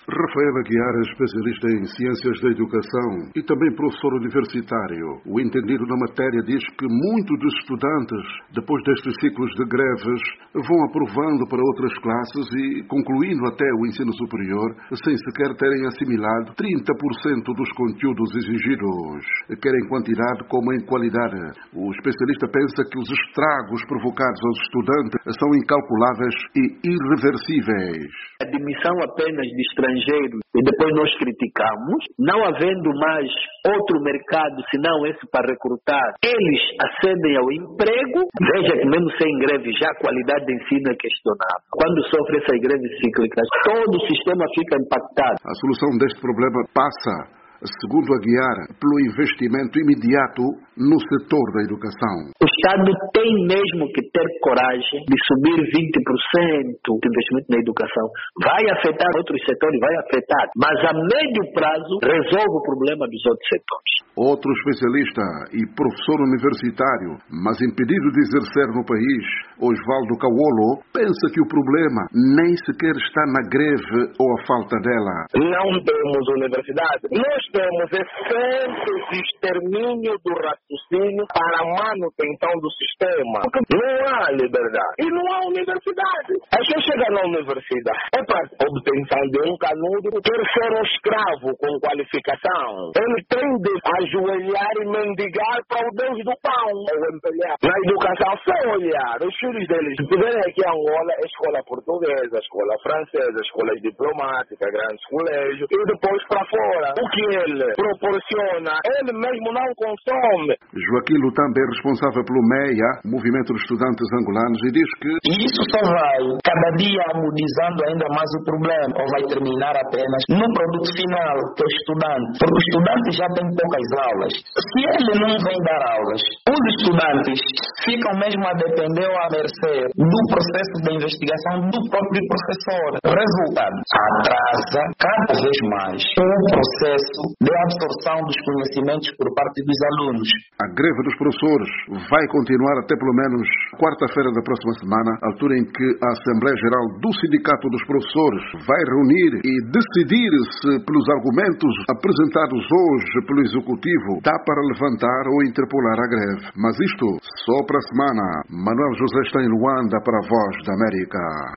Rafael Aguiar é especialista em Ciências da Educação e também professor universitário. O entendido na matéria diz que muitos dos estudantes, depois destes ciclos de greves, vão aprovando para outras classes e concluindo até o ensino superior, sem sequer terem assimilado 30% dos conteúdos exigidos, quer em quantidade como em qualidade. O especialista pensa que os estragos provocados aos estudantes são incalculáveis e irreversíveis. A admissão apenas de estrangeiros e depois nós criticamos, não havendo mais outro mercado senão esse para recrutar, eles acedem ao emprego. Veja que mesmo sem greve já a qualidade de ensino é questionável. Quando sofre essas greves cíclicas, todo o sistema fica impactado. A solução deste problema passa, segundo Aguiar, pelo investimento imediato no setor da educação. O Estado tem mesmo que ter coragem de subir 20% de investimento na educação. Vai afetar outros setores, vai afetar, mas a médio prazo resolve o problema dos outros setores. Outro especialista e professor universitário, mas impedido de exercer no país, Osvaldo Cauolo, pensa que o problema nem sequer está na greve ou a falta dela. Não temos universidade. Nós temos sempre o extermínio do raciocínio para a manutenção do sistema. Não há liberdade. E não há universidade. A gente chega na universidade é para a obtenção de um canudo, quer ser um escravo com qualificação. Ele tem de ajoelhar e mendigar para o Deus do pão. Na educação, só olhar. Os filhos deles vêm aqui em Angola, a escola portuguesa, a escola francesa, a escola diplomática, grandes colégios, e depois para fora. O que ele proporciona, ele mesmo não consome. Joaquim Lutambe é responsável pelo MEIA, Movimento de Estudantes Angolanos, e diz que isso só vai cada dia agudizando ainda mais o problema, ou vai terminar apenas no produto final, que é o estudante. Porque o estudante já tem poucas aulas. Se ele não vem dar aulas, os estudantes ficam mesmo a depender ou a mercê do processo de investigação do próprio professor. Resultado, atrasa cada vez mais o processo de absorção dos conhecimentos por parte dos alunos. A greve dos professores vai continuar até pelo menos quarta-feira da próxima semana, altura em que a Assembleia Geral do Sindicato dos Professores vai reunir e decidir se, pelos argumentos apresentados hoje pelo Executivo, dá para levantar ou interpolar a greve. Mas isto só para a semana. Manuel José está em Luanda para a Voz da América.